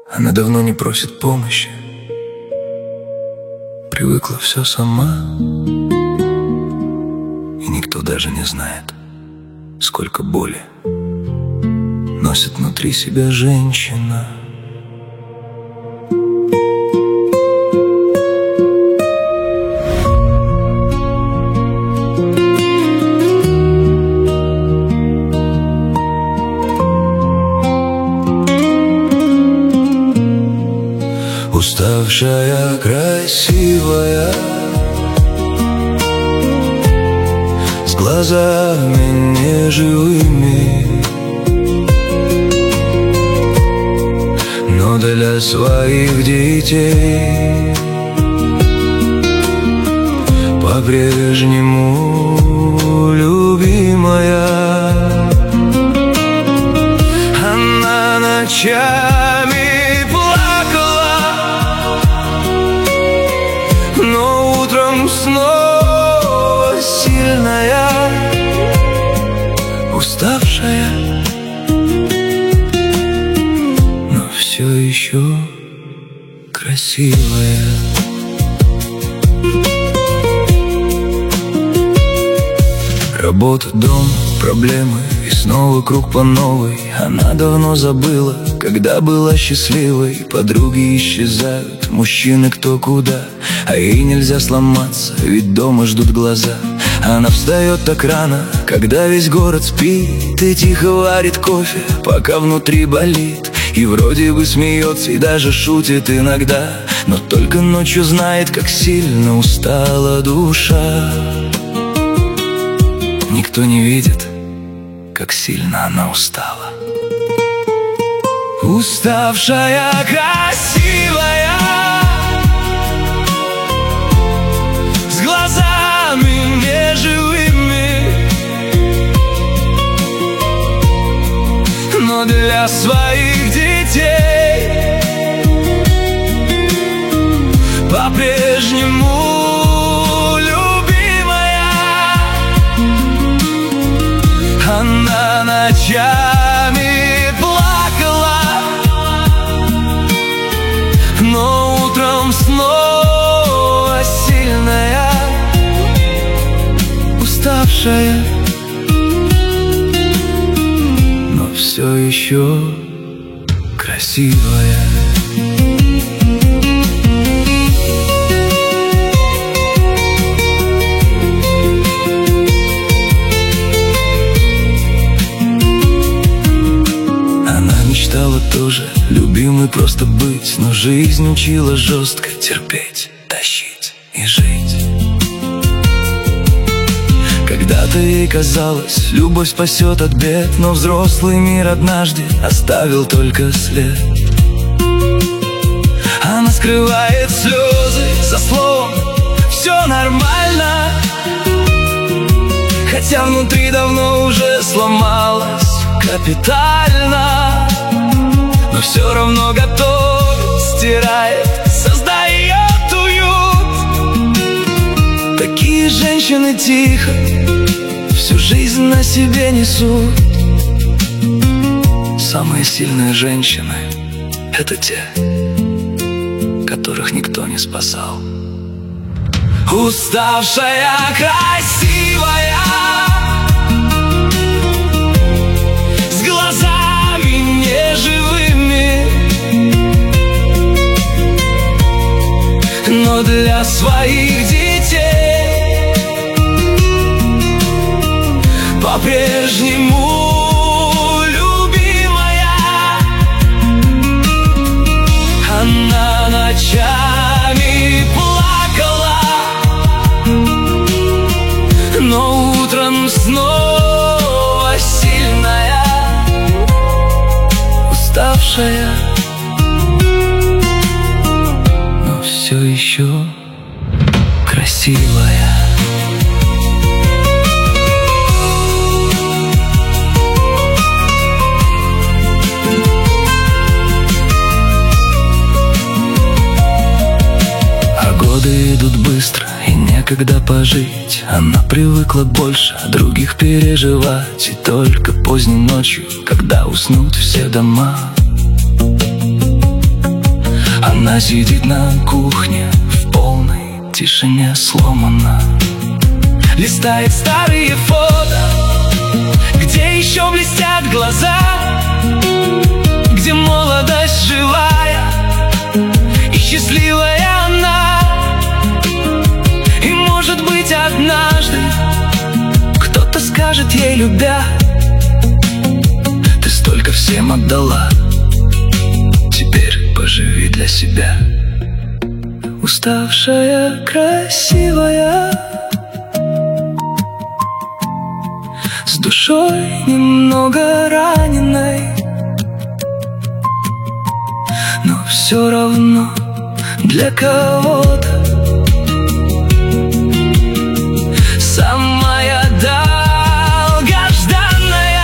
Она давно не просит помощи, привыкла все сама, и никто даже не знает, сколько боли носит внутри себя женщина. Уставшая, красивая, с глазами неживыми, но для своих детей по-прежнему любимая. Она ночами снова сильная, уставшая, но все еще красивая. Работа, дом, проблемы и снова круг по новой. Она давно забыла, когда была счастливой. Подруги исчезают, мужчины кто куда, а ей нельзя сломаться, ведь дома ждут глаза. Она встает так рано, когда весь город спит, и тихо варит кофе, пока внутри болит. И вроде бы смеется и даже шутит иногда, но только ночью знает, как сильно устала душа. Никто не видит, как сильно она устала. Уставшая, красивая, с глазами неживыми, но для своих детей по-прежнему она ночами плакала, но утром снова сильная, уставшая, но все еще красивая. Мечтала тоже любимой просто быть, но жизнь учила жестко терпеть, тащить и жить. Когда-то ей казалось, любовь спасет от бед, но взрослый мир однажды оставил только след. Она скрывает слезы за словом «все нормально», хотя внутри давно уже сломалась капитально. Но все равно готовит, стирает, создает уют. Такие женщины тихо всю жизнь на себе несут. Самые сильные женщины — это те, которых никто не спасал. Уставшая, красивая, с глазами неживыми, но для своих детей по-прежнему любимая. Она ночами плакала, но утром снова сильная, уставшая, но все еще красивая. А годы идут быстро, и некогда пожить. Она привыкла больше других переживать, и только поздней ночью, когда уснут все дома, Она сидит на кухне в полной тишине, сломана, листает старые фото, где еще блестят глаза, где молодость живая и счастливая она. И может быть однажды кто-то скажет ей, любя: ты столько всем отдала, теперь поживи для себя. Уставшая, красивая, с душой немного раненой, но все равно для кого-то самая долгожданная.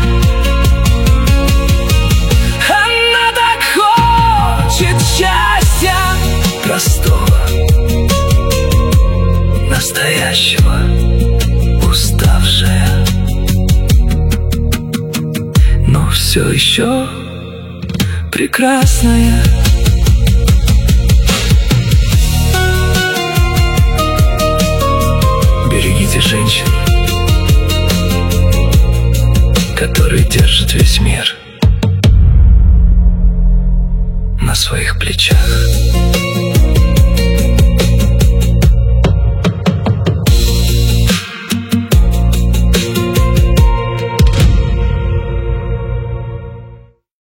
Она так хочет счастья простого, настоящего. Уставшая, но все еще прекрасная. Берегите женщин, которые держат весь мир на своих плечах.